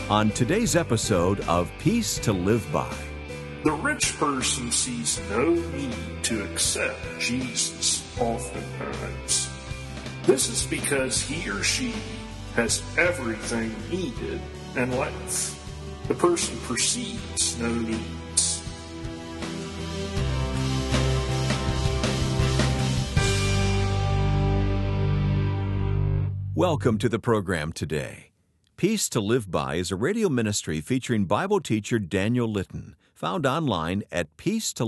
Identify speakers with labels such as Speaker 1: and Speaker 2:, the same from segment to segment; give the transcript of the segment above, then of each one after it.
Speaker 1: on today's episode of Peace to Live By.
Speaker 2: The rich person sees no need to accept Jesus oftentimes. This is because he or she has everything needed in life. The person perceives no needs.
Speaker 1: Welcome to the program today. Peace to Live By is a radio ministry featuring Bible teacher Daniel Litton, found online at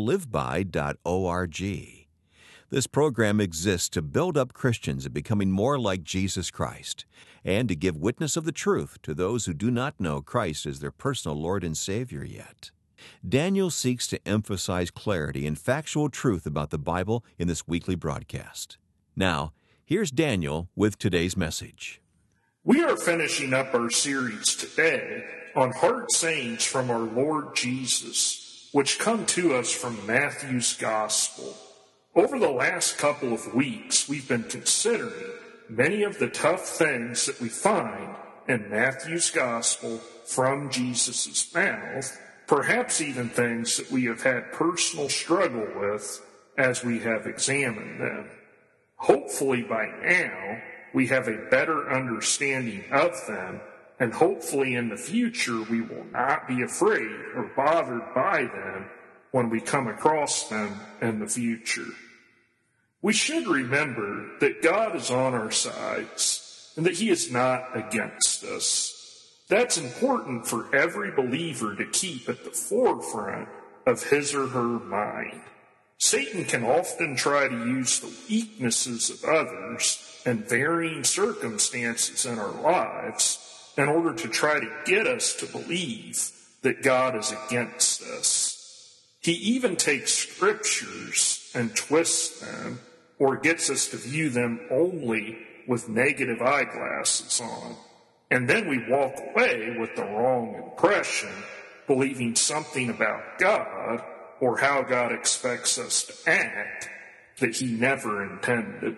Speaker 1: peacetoliveby.org. This program exists to build up Christians in becoming more like Jesus Christ and to give witness of the truth to those who do not know Christ as their personal Lord and Savior yet. Daniel seeks to emphasize clarity and factual truth about the Bible in this weekly broadcast. Now, here's Daniel with today's message.
Speaker 2: We are finishing up our series today on hard sayings from our Lord Jesus, which come to us from Matthew's Gospel. Over the last couple of weeks, we've been considering many of the tough things that we find in Matthew's Gospel from Jesus' mouth, perhaps even things that we have had personal struggle with as we have examined them. Hopefully by now, we have a better understanding of them, and hopefully in the future we will not be afraid or bothered by them when we come across them in the future. We should remember that God is on our sides and that He is not against us. That's important for every believer to keep at the forefront of his or her mind. Satan can often try to use the weaknesses of others and varying circumstances in our lives in order to try to get us to believe that God is against us. He even takes scriptures and twists them or gets us to view them only with negative eyeglasses on. And then we walk away with the wrong impression, believing something about God or how God expects us to act that He never intended.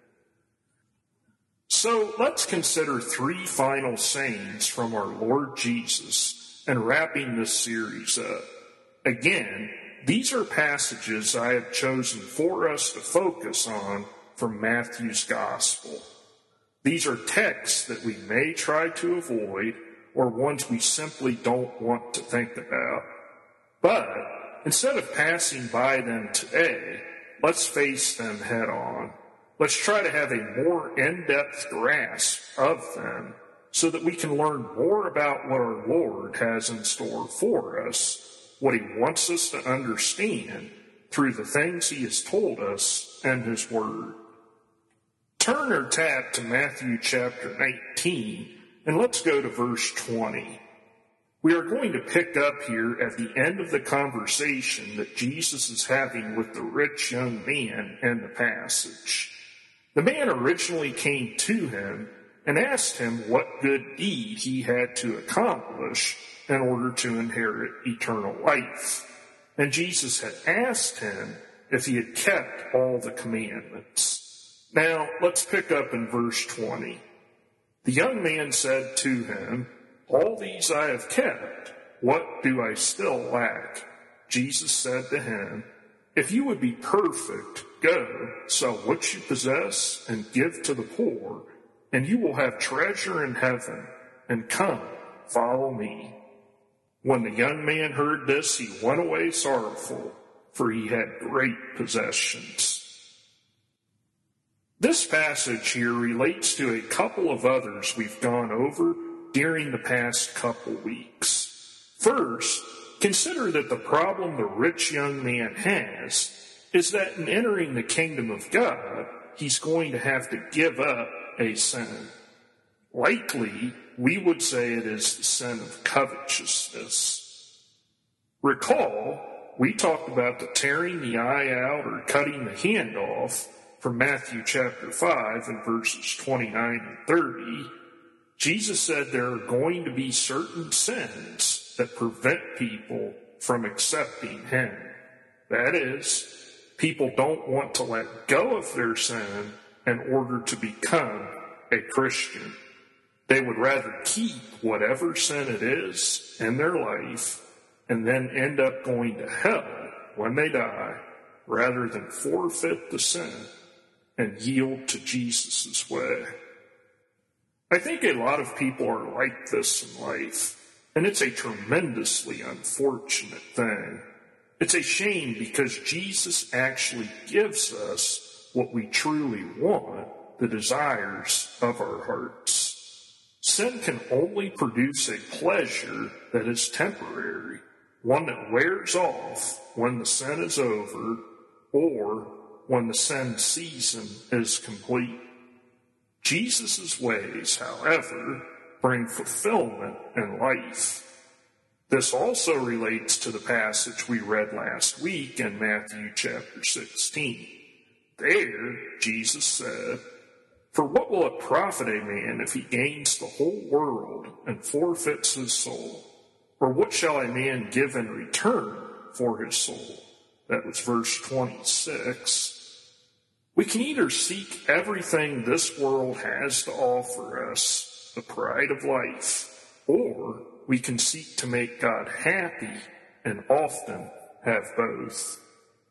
Speaker 2: So let's consider three final sayings from our Lord Jesus and wrapping this series up. Again, these are passages I have chosen for us to focus on from Matthew's Gospel. These are texts that we may try to avoid or ones we simply don't want to think about. But instead of passing by them today, let's face them head on. Let's try to have a more in-depth grasp of them so that we can learn more about what our Lord has in store for us, what He wants us to understand through the things He has told us in His Word. Turn or tap to Matthew chapter 19, and let's go to verse 20. We are going to pick up here at the end of the conversation that Jesus is having with the rich young man in the passage. The man originally came to him and asked him what good deed he had to accomplish in order to inherit eternal life. And Jesus had asked him if he had kept all the commandments. Now, let's pick up in verse 20. The young man said to him, "All these I have kept. What do I still lack?" Jesus said to him, "If you would be perfect, go, sell what you possess and give to the poor, and you will have treasure in heaven, and come, follow me." When the young man heard this, he went away sorrowful, for he had great possessions. This passage here relates to a couple of others we've gone over during the past couple weeks. First, consider that the problem the rich young man has is that in entering the kingdom of God, he's going to have to give up a sin. Likely, we would say it is the sin of covetousness. Recall, we talked about the tearing the eye out or cutting the hand off from Matthew chapter 5 and verses 29 and 30. Jesus said there are going to be certain sins that prevent people from accepting Him. That is, people don't want to let go of their sin in order to become a Christian. They would rather keep whatever sin it is in their life and then end up going to hell when they die, rather than forfeit the sin and yield to Jesus' way. I think a lot of people are like this in life, and it's a tremendously unfortunate thing. It's a shame because Jesus actually gives us what we truly want, the desires of our hearts. Sin can only produce a pleasure that is temporary, one that wears off when the sin is over or when the sin season is complete. Jesus' ways, however, bring fulfillment in life. This also relates to the passage we read last week in Matthew chapter 16. There, Jesus said, "For what will it profit a man if he gains the whole world and forfeits his soul? Or what shall a man give in return for his soul?" That was verse 26. We can either seek everything this world has to offer us, the pride of life, or we can seek to make God happy and often have both.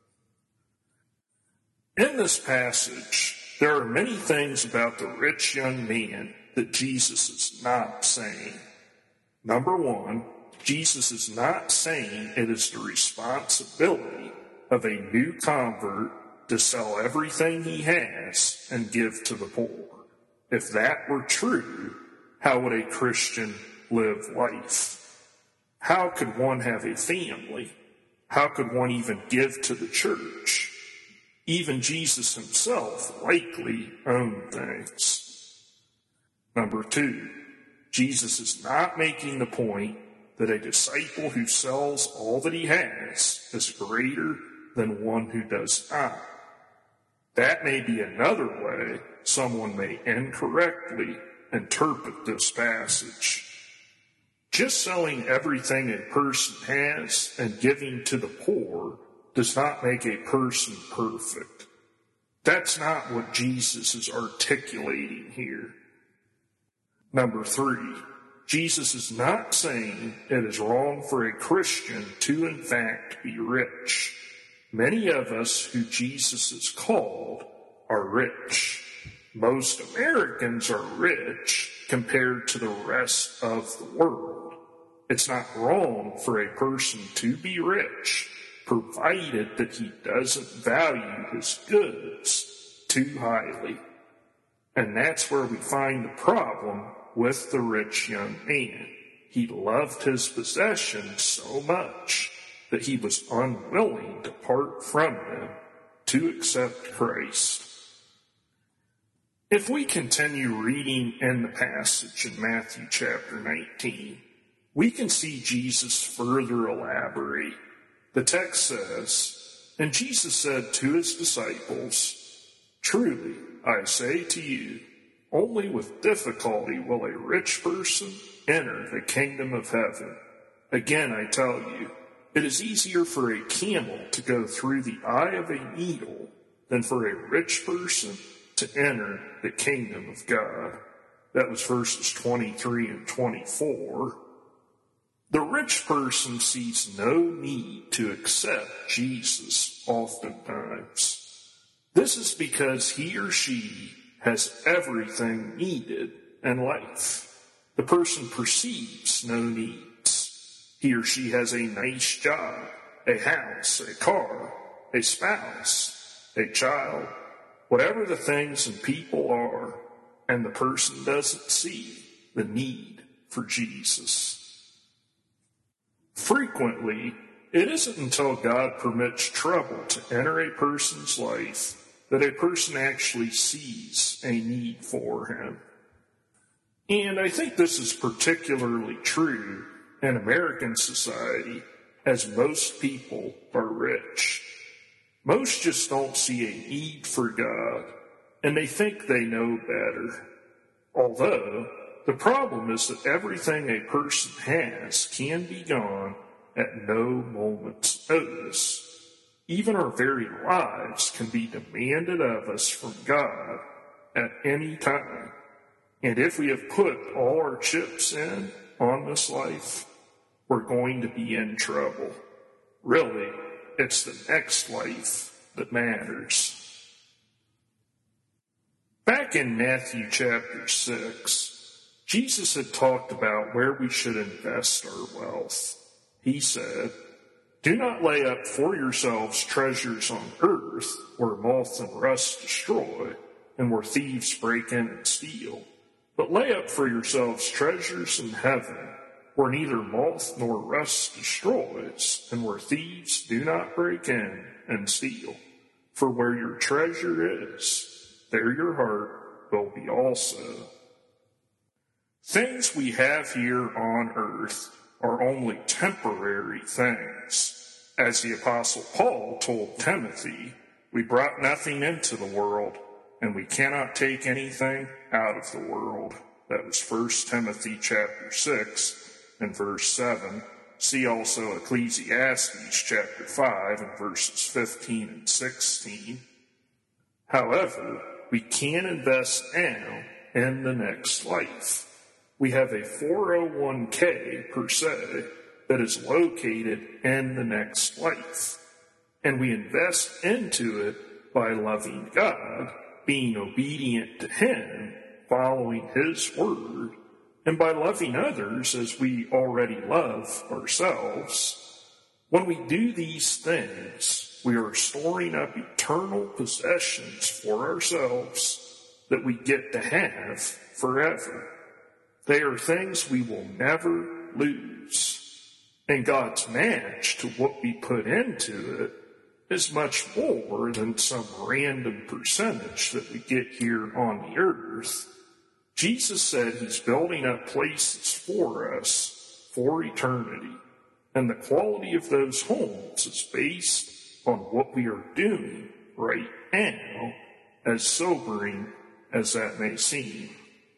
Speaker 2: In this passage, there are many things about the rich young man that Jesus is not saying. Number one, Jesus is not saying it is the responsibility of a new convert to sell everything he has and give to the poor. If that were true, how would a Christian live life? How could one have a family? How could one even give to the church? Even Jesus himself likely owned things. Number two, Jesus is not making the point that a disciple who sells all that he has is greater than one who does not. That may be another way someone may incorrectly interpret this passage. Just selling everything a person has and giving to the poor does not make a person perfect. That's not what Jesus is articulating here. Number three, Jesus is not saying it is wrong for a Christian to in fact be rich. Many of us who Jesus has called are rich. Most Americans are rich compared to the rest of the world. It's not wrong for a person to be rich, provided that he doesn't value his goods too highly. And that's where we find the problem with the rich young man. He loved his possessions so much that he was unwilling to part from them to accept Christ. If we continue reading in the passage in Matthew chapter 19, we can see Jesus further elaborate. The text says, "And Jesus said to his disciples, 'Truly, I say to you, only with difficulty will a rich person enter the kingdom of heaven. Again, I tell you, it is easier for a camel to go through the eye of a needle than for a rich person to enter the kingdom of God.'" That was verses 23 and 24. The rich person sees no need to accept Jesus oftentimes. This is because he or she has everything needed in life. The person perceives no needs. He or she has a nice job, a house, a car, a spouse, a child, whatever the things and people are, and the person doesn't see the need for Jesus. Frequently, it isn't until God permits trouble to enter a person's life that a person actually sees a need for him. And I think this is particularly true in American society, as most people are rich. Most just don't see a need for God, and they think they know better. Although, the problem is that everything a person has can be gone at no moment's notice. Even our very lives can be demanded of us from God at any time. And if we have put all our chips in on this life, we're going to be in trouble. Really, it's the next life that matters. Back in Matthew chapter 6, Jesus had talked about where we should invest our wealth. He said, "Do not lay up for yourselves treasures on earth, where moth and rust destroy, and where thieves break in and steal. But lay up for yourselves treasures in heaven, where neither moth nor rust destroys, and where thieves do not break in and steal. For where your treasure is, there your heart will be also." Things we have here on earth are only temporary things. As the Apostle Paul told Timothy, we brought nothing into the world, and we cannot take anything out of the world. That was 1 Timothy chapter 6 and verse 7. See also Ecclesiastes chapter 5 and verses 15 and 16. However, we can invest now in the next life. We have a 401k per se that is located in the next life. And we invest into it by loving God, being obedient to Him, following His word, and by loving others as we already love ourselves. When we do these things, we are storing up eternal possessions for ourselves that we get to have forever. They are things we will never lose. And God's match to what we put into it is much more than some random percentage that we get here on the earth. Jesus said He's building up places for us for eternity. And the quality of those homes is based on what we are doing right now, as sobering as that may seem.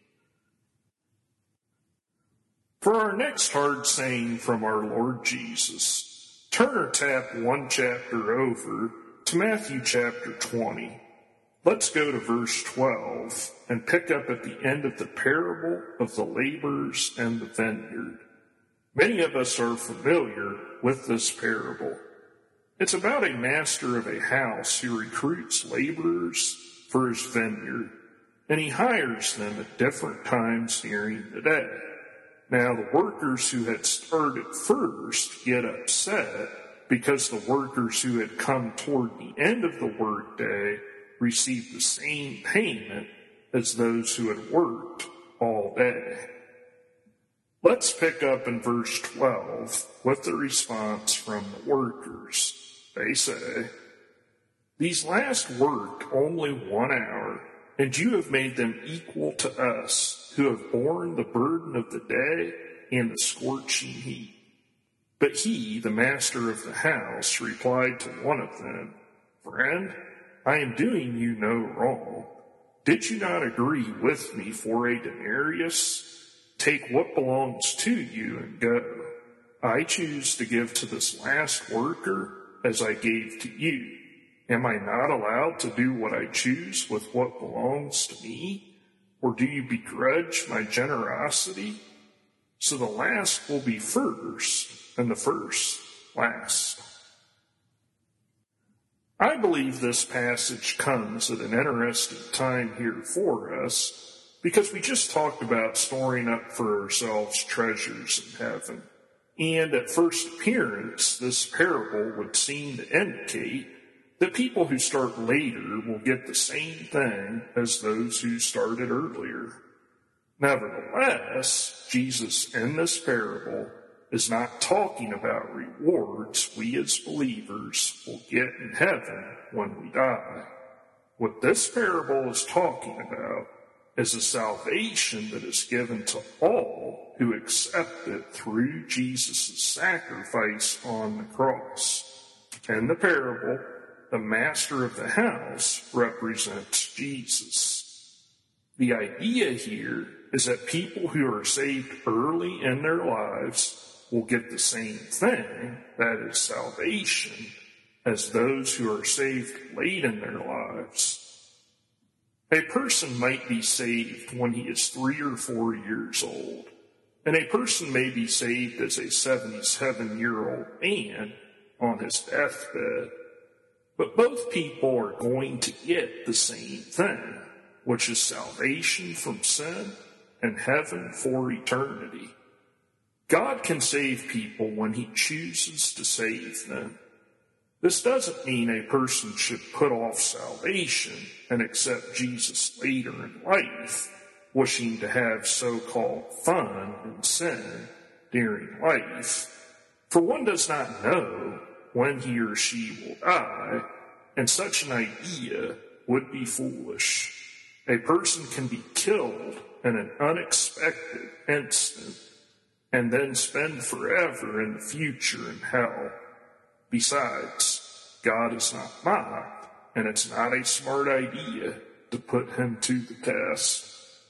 Speaker 2: For our next hard saying from our Lord Jesus, turn or tap one chapter over to Matthew chapter 20. Let's go to verse 12 and pick up at the end of the parable of the laborers and the vineyard. Many of us are familiar with this parable. It's about a master of a house who recruits laborers for his vineyard, and he hires them at different times during the day. Now, the workers who had started first get upset because the workers who had come toward the end of the workday received the same payment as those who had worked all day. Let's pick up in verse 12 with the response from the workers. They say, "These last worked only 1 hour, and you have made them equal to us, who have borne the burden of the day and the scorching heat." But he, the master of the house, replied to one of them, "Friend, I am doing you no wrong. Did you not agree with me for a denarius? Take what belongs to you and go. I choose to give to this last worker as I gave to you. Am I not allowed to do what I choose with what belongs to me? Or do you begrudge my generosity? So the last will be first, and the first last." I believe this passage comes at an interesting time here for us, because we just talked about storing up for ourselves treasures in heaven. And at first appearance, this parable would seem to indicate that people who start later will get the same thing as those who started earlier. Nevertheless, Jesus in this parable is not talking about rewards we as believers will get in heaven when we die. What this parable is talking about is a salvation that is given to all who accept it through Jesus' sacrifice on the cross. In the parable, the master of the house represents Jesus. The idea here is that people who are saved early in their lives will get the same thing, that is salvation, as those who are saved late in their lives. A person might be saved when he is 3 or 4 years old, and a person may be saved as a 77-year-old man on his deathbed. But both people are going to get the same thing, which is salvation from sin and heaven for eternity. God can save people when he chooses to save them. This doesn't mean a person should put off salvation and accept Jesus later in life, wishing to have so-called fun and sin during life. For one does not know when he or she will die, and such an idea would be foolish. A person can be killed in an unexpected instant and then spend forever in the future in hell. Besides, God is not mocked, and it's not a smart idea to put him to the test.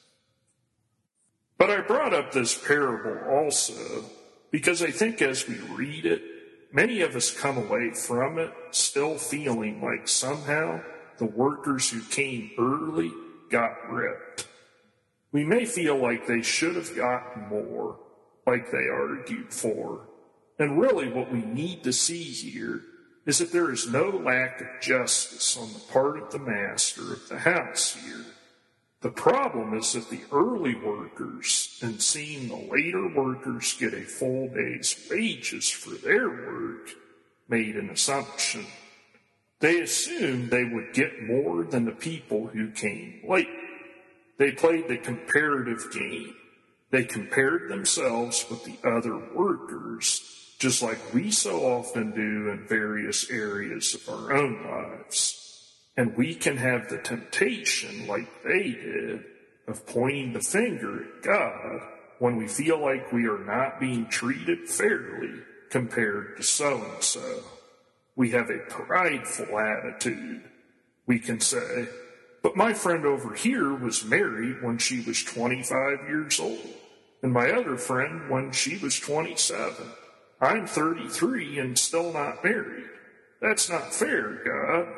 Speaker 2: But I brought up this parable also because I think as we read it, many of us come away from it still feeling like somehow the workers who came early got ripped. We may feel like they should have gotten more, like they argued for. And really what we need to see here is that there is no lack of justice on the part of the master of the house here. The problem is that the early workers, in seeing the later workers get a full day's wages for their work, made an assumption. They assumed they would get more than the people who came late. They played the comparative game. They compared themselves with the other workers, just like we so often do in various areas of our own lives. And we can have the temptation, like they did, of pointing the finger at God when we feel like we are not being treated fairly compared to so-and-so. We have a prideful attitude. We can say, but my friend over here was married when she was 25 years old, and my other friend when she was 27. I'm 33 and still not married. That's not fair, God.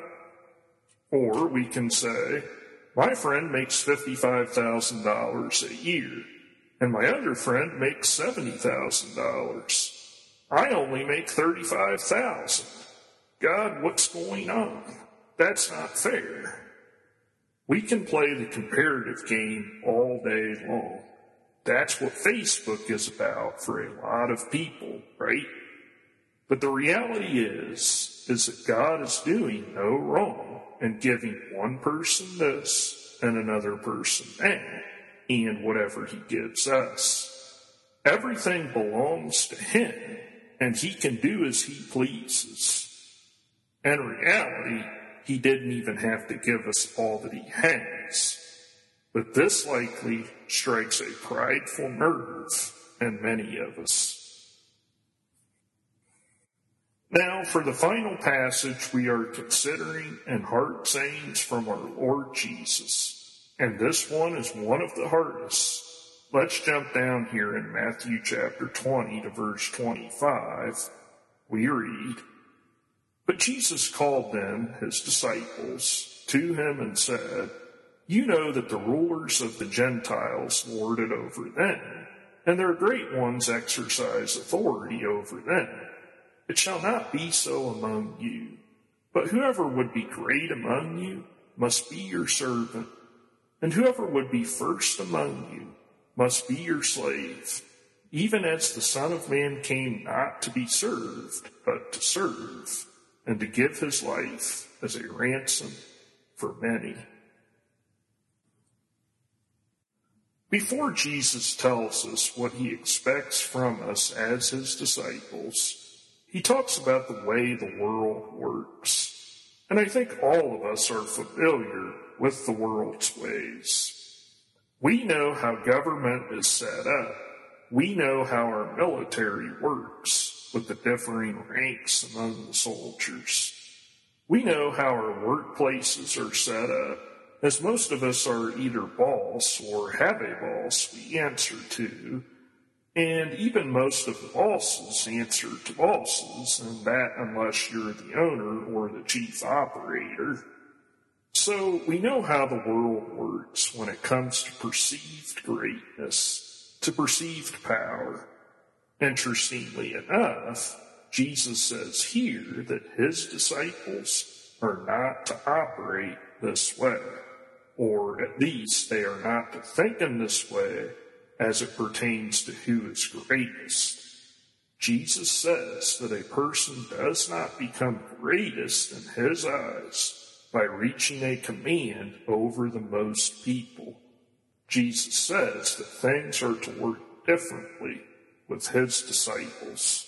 Speaker 2: Or we can say, my friend makes $55,000 a year, and my other friend makes $70,000. I only make $35,000. God, what's going on? That's not fair. We can play the comparative game all day long. That's what Facebook is about for a lot of people, right? But the reality is that God is doing no wrong and giving one person this and another person that, and whatever he gives us. Everything belongs to him, and he can do as he pleases. In reality, he didn't even have to give us all that he has. But this likely strikes a prideful nerve in many of us. Now, for the final passage we are considering in Heart Sayings from our Lord Jesus. And this one is one of the hardest. Let's jump down here in Matthew chapter 20 to verse 25. We read, But Jesus called them, his disciples, to him and said, You know that the rulers of the Gentiles lord it over them, and their great ones exercise authority over them. It shall not be so among you, but whoever would be great among you must be your servant, and whoever would be first among you must be your slave, even as the Son of Man came not to be served, but to serve, and to give his life as a ransom for many. Before Jesus tells us what he expects from us as his disciples, he talks about the way the world works. And I think all of us are familiar with the world's ways. We know how government is set up. We know how our military works with the differing ranks among the soldiers. We know how our workplaces are set up, as most of us are either boss or have a boss we answer to. And even most of the bosses answer to bosses, and that unless you're the owner or the chief operator. So we know how the world works when it comes to perceived greatness, to perceived power. Interestingly enough, Jesus says here that his disciples are not to operate this way, or at least they are not to think in this way as it pertains to who is greatest. Jesus says that a person does not become greatest in his eyes by reaching a command over the most people. Jesus says that things are to work differently with his disciples.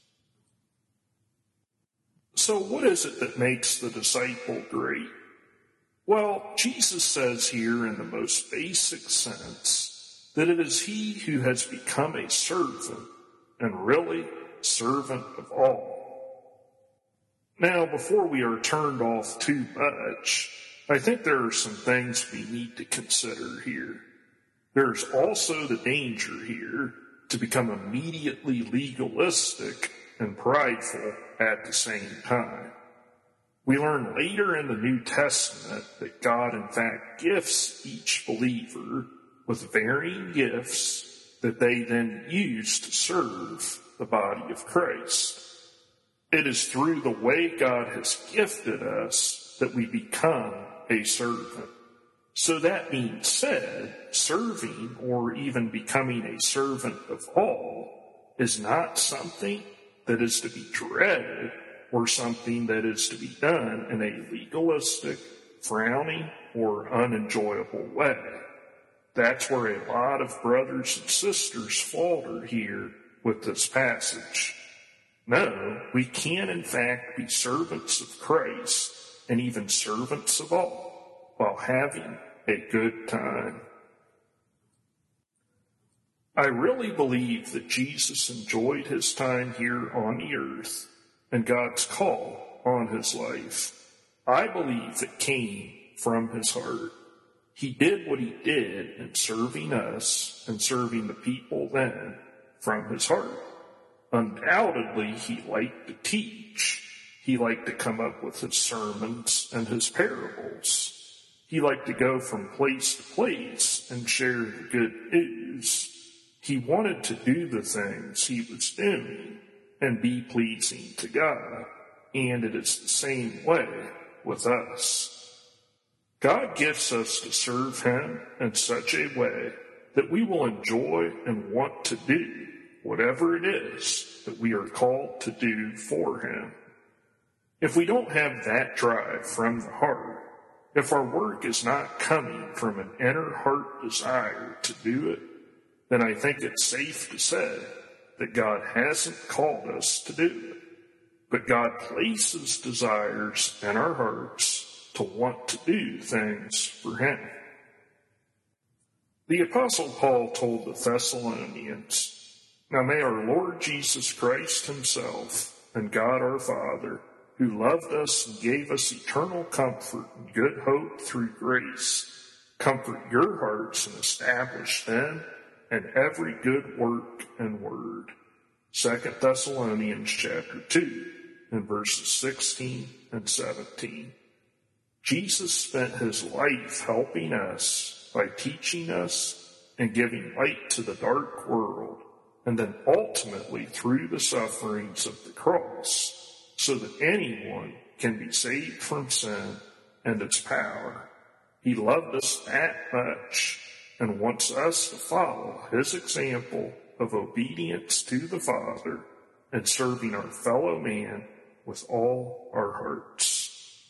Speaker 2: So what is it that makes the disciple great? Well, Jesus says here in the most basic sense that it is he who has become a servant, and really servant of all. Now, before we are turned off too much, I think there are some things we need to consider here. There's also the danger here to become immediately legalistic and prideful at the same time. We learn later in the New Testament that God in fact gifts each believer with varying gifts that they then use to serve the body of Christ. It is through the way God has gifted us that we become a servant. So that being said, serving or even becoming a servant of all is not something that is to be dreaded or something that is to be done in a legalistic, frowning, or unenjoyable way. That's where a lot of brothers and sisters falter here with this passage. No, we can in fact be servants of Christ and even servants of all while having a good time. I really believe that Jesus enjoyed his time here on the earth and God's call on his life. I believe it came from his heart. He did what he did in serving us and serving the people then from his heart. Undoubtedly, he liked to teach. He liked to come up with his sermons and his parables. He liked to go from place to place and share the good news. He wanted to do the things he was doing and be pleasing to God. And it is the same way with us. God gifts us to serve him in such a way that we will enjoy and want to do whatever it is that we are called to do for him. If we don't have that drive from the heart, if our work is not coming from an inner heart desire to do it, then I think it's safe to say that God hasn't called us to do it. But God places desires in our hearts to want to do things for him. The Apostle Paul told the Thessalonians, "Now may our Lord Jesus Christ himself and God our Father, who loved us and gave us eternal comfort and good hope through grace, comfort your hearts and establish them in every good work and word." 2 Thessalonians chapter 2 and verses 16 and 17. Jesus spent his life helping us by teaching us and giving light to the dark world, and then ultimately through the sufferings of the cross, so that anyone can be saved from sin and its power. He loved us that much and wants us to follow his example of obedience to the Father and serving our fellow man with all our hearts.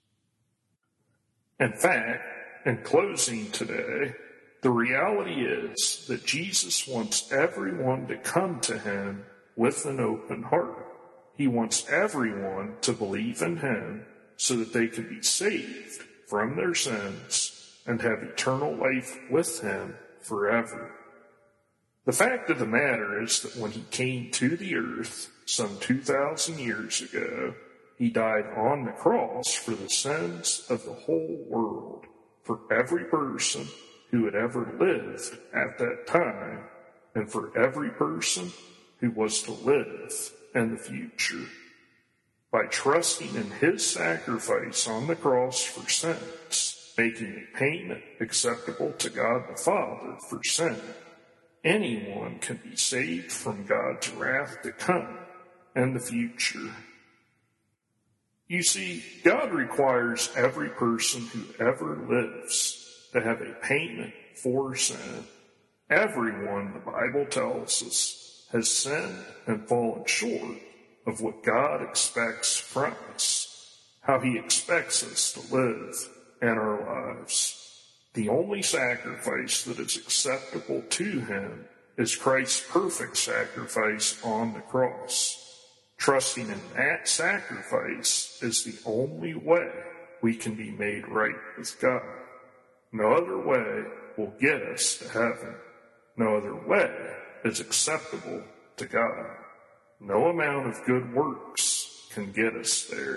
Speaker 2: In fact, in closing today, the reality is that Jesus wants everyone to come to him with an open heart. He wants everyone to believe in him so that they can be saved from their sins and have eternal life with him forever. The fact of the matter is that when he came to the earth some 2,000 years ago, he died on the cross for the sins of the whole world, for every person who had ever lived at that time, and for every person who was to live in the future. by trusting in his sacrifice on the cross for sins, making a payment acceptable to God the Father for sin. Anyone can be saved from God's wrath to come and the future. You see, God requires every person who ever lives to have a payment for sin. Everyone, the Bible tells us, has sinned and fallen short of what God expects from us, how he expects us to live in our lives. The only sacrifice that is acceptable to him is Christ's perfect sacrifice on the cross. Trusting in that sacrifice is the only way we can be made right with God. No other way will get us to heaven. No other way is acceptable to God. No amount of good works can get us there.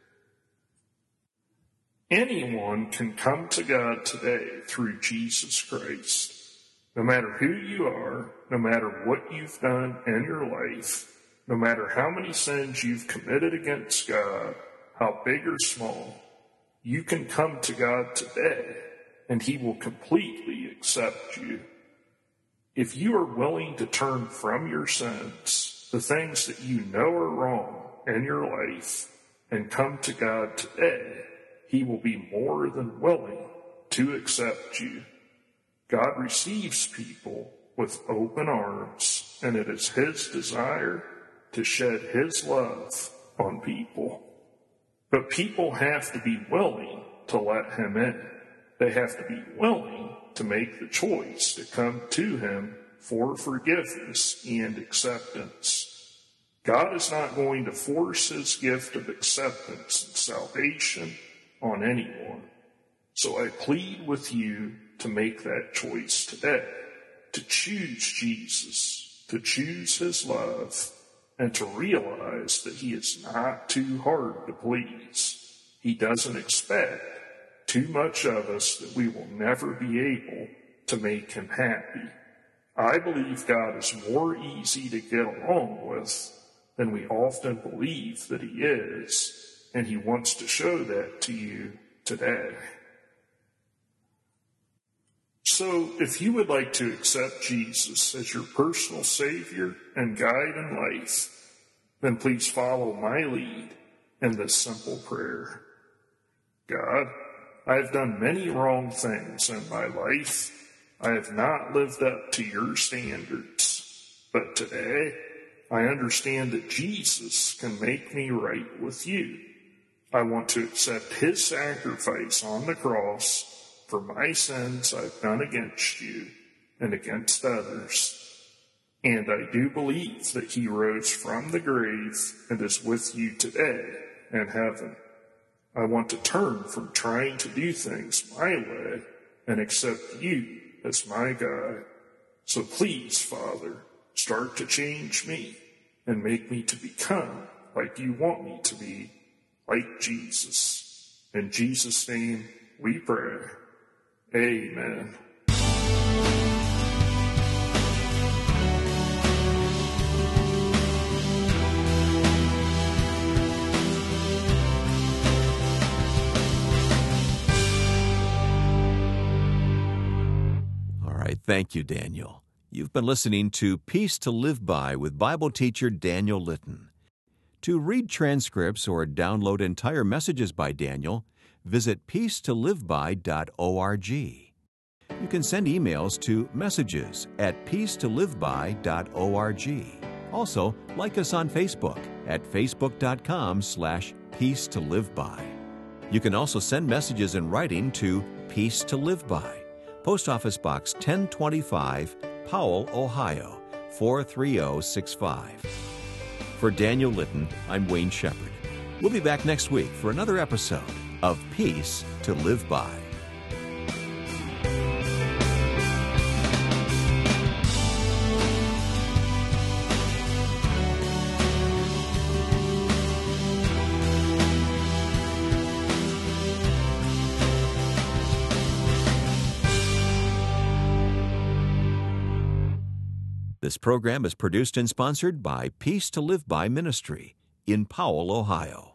Speaker 2: Anyone can come to God today through Jesus Christ. No matter who you are, no matter what you've done in your life, no matter how many sins you've committed against God, how big or small, you can come to God today and he will completely accept you. If you are willing to turn from your sins, the things that you know are wrong in your life, and come to God today, he will be more than willing to accept you. God receives people with open arms, and it is his desire to shed his love on people. But people have to be willing to let him in. They have to be willing to make the choice to come to him for forgiveness and acceptance. God is not going to force his gift of acceptance and salvation on anyone. So I plead with you to make that choice today, to choose Jesus, to choose his love, and to realize that he is not too hard to please. He doesn't expect too much of us that we will never be able to make him happy. I believe God is more easy to get along with than we often believe that he is, and he wants to show that to you today. So, if you would like to accept Jesus as your personal Savior and guide in life, then please follow my lead in this simple prayer. God, I have done many wrong things in my life. I have not lived up to your standards. But today, I understand that Jesus can make me right with you. I want to accept his sacrifice on the cross for my sins I've done against you and against others. And I do believe that he rose from the grave and is with you today in heaven. I want to turn from trying to do things my way and accept you as my God. So please, Father, start to change me and make me to become like you want me to be, like Jesus. In Jesus' name we pray. Amen.
Speaker 1: Thank you, Daniel. You've been listening to Peace to Live By with Bible teacher Daniel Litton. To read transcripts or download entire messages by Daniel, visit peacetoliveby.org. You can send emails to messages@peacetoliveby.org. Also, like us on Facebook at facebook.com/peacetoliveby. You can also send messages in writing to Peace to Live By, Post Office Box 1025, Powell, Ohio, 43065. For Daniel Litton, I'm Wayne Shepherd. We'll be back next week for another episode of Peace to Live By. This program is produced and sponsored by Peace to Live By Ministry in Powell, Ohio.